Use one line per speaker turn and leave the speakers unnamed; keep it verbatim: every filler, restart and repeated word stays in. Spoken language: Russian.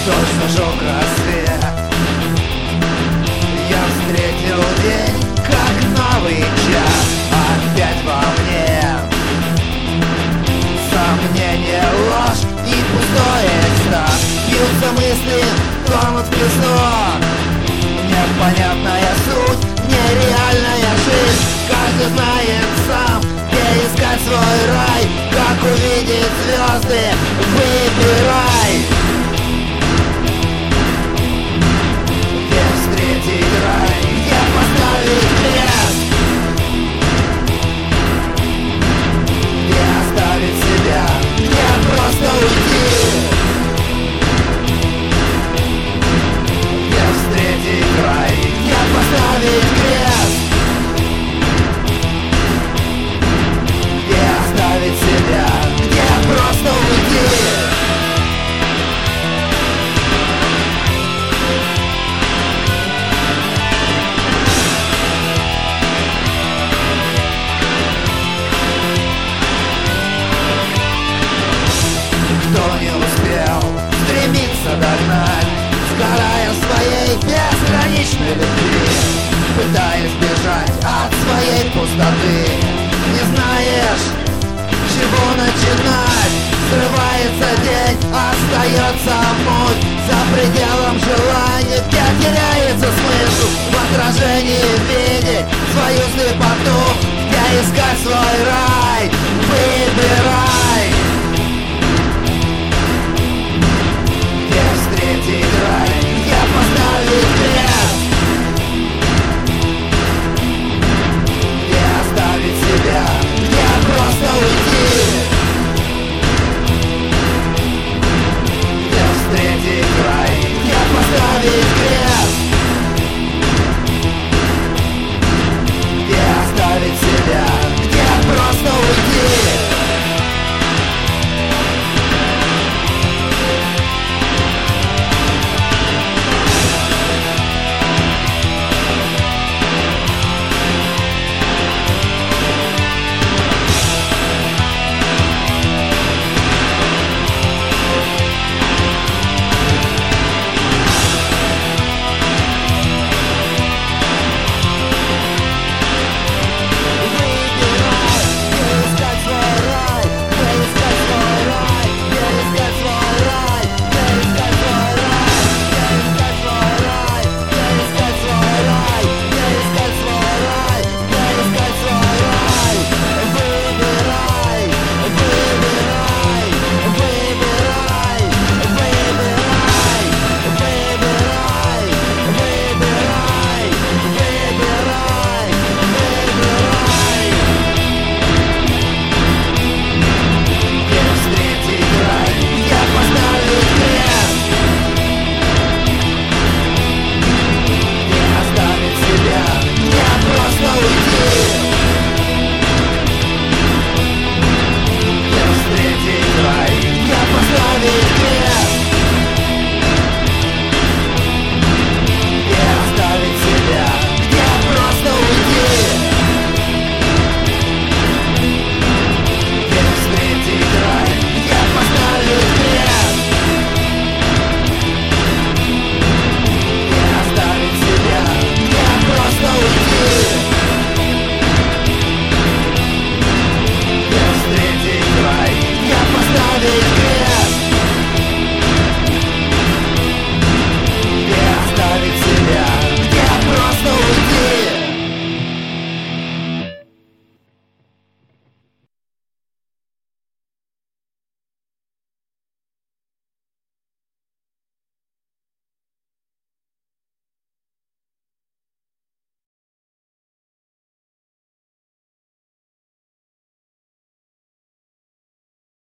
Точно жег рассвет. Я встретил день, как новый час. Опять во мне сомнение, ложь и пустой экстаз. Бьются мысли, тонут в песок. Непонятная суть, нереальная жизнь. Каждый знает сам, где искать свой рай. Как увидеть звезды, выбирай. Где встретить рай, где поставить крест, где оставить себя, где просто уйти. Где встретить рай, где поставить крест, где оставить себя, где просто уйти. Кто не успел стремиться догнать, сгорая в своей безграничной любви, пытаясь бежать от своей пустоты. Не знаешь, чего начинать. Срывается день, остается муть. За пределом желаний, где теряется смысл. В отражении видеть свою слепоту, где искать свой рай. Выбирай.